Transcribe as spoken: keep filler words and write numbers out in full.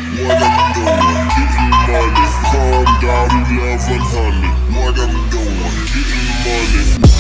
What I'm doing, getting money. Calm down, eleven hundred. What I'm doing, getting money.